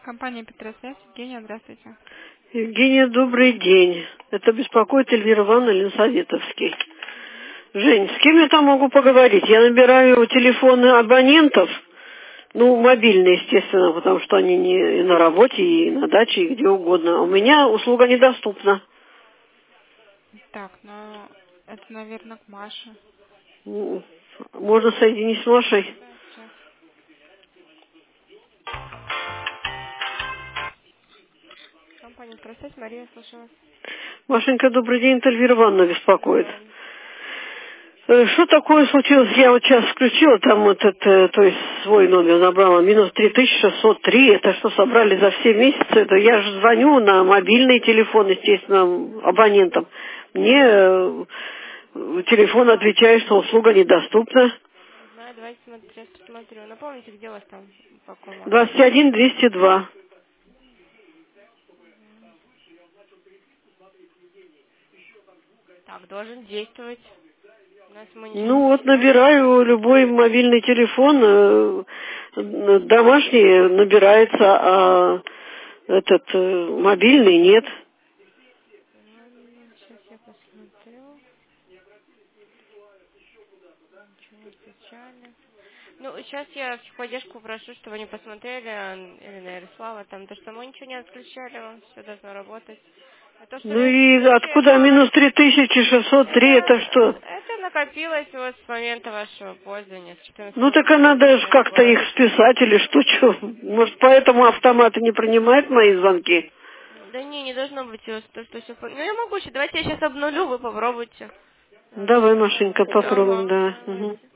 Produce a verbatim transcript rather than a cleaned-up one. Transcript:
Компания Петросвязь. Евгения, здравствуйте. Евгения, добрый день. Это беспокоит Эльвира Ивановна Ленсоветовский. Жень, с кем я там могу поговорить? Я набираю телефоны абонентов, ну, мобильные, естественно, потому что они не и на работе, и на даче, и где угодно. А у меня услуга недоступна. Так, ну, это, наверное, к Маше. М, Можно соединить с Машей? Да, сейчас. Компания Петросвязь. Мария, слушаю вас. Машенька, добрый день, это Эльвира Ивановна беспокоит. Да. Э, Что такое случилось? Я вот сейчас включила там этот, э, то есть свой номер набрала, минус три тысячи шестьсот три. Это что, собрали за все месяцы? Это я же звоню на мобильный телефон, естественно, абонентам. Мне э, телефон отвечает, что услуга недоступна. Не знаю, давайте смотри, сейчас посмотрю. Напомните, где у вас там, по какому двадцать адресу? один двести два. Так, должен действовать. У нас мы ничего не Ну вот потеряли. набираю любой мобильный телефон, э, э, домашний набирается, а этот э, мобильный нет. Ладно, сейчас я посмотрю. Ничего, печально. Ну, сейчас я в поддержку прошу, чтобы они посмотрели, Ан- Ирина Ярослава, там, то, что мы ничего не отключали, вам все должно работать. А то, что Ну минус и тысячи, откуда это, минус три тысячи шестьсот три, это это, что? это накопилось вот с момента вашего пользования, с Ну четырнадцатого так а декабря надо же начали как-то их отбой. списать или что, что? Может, поэтому автоматы не принимают мои звонки? Да не, не должно быть у вас то, что все... Ну, я могу еще, давайте я сейчас обнулю, вы попробуйте. Давай, Машенька, попробуем, Ага, да. Мгм. давайте.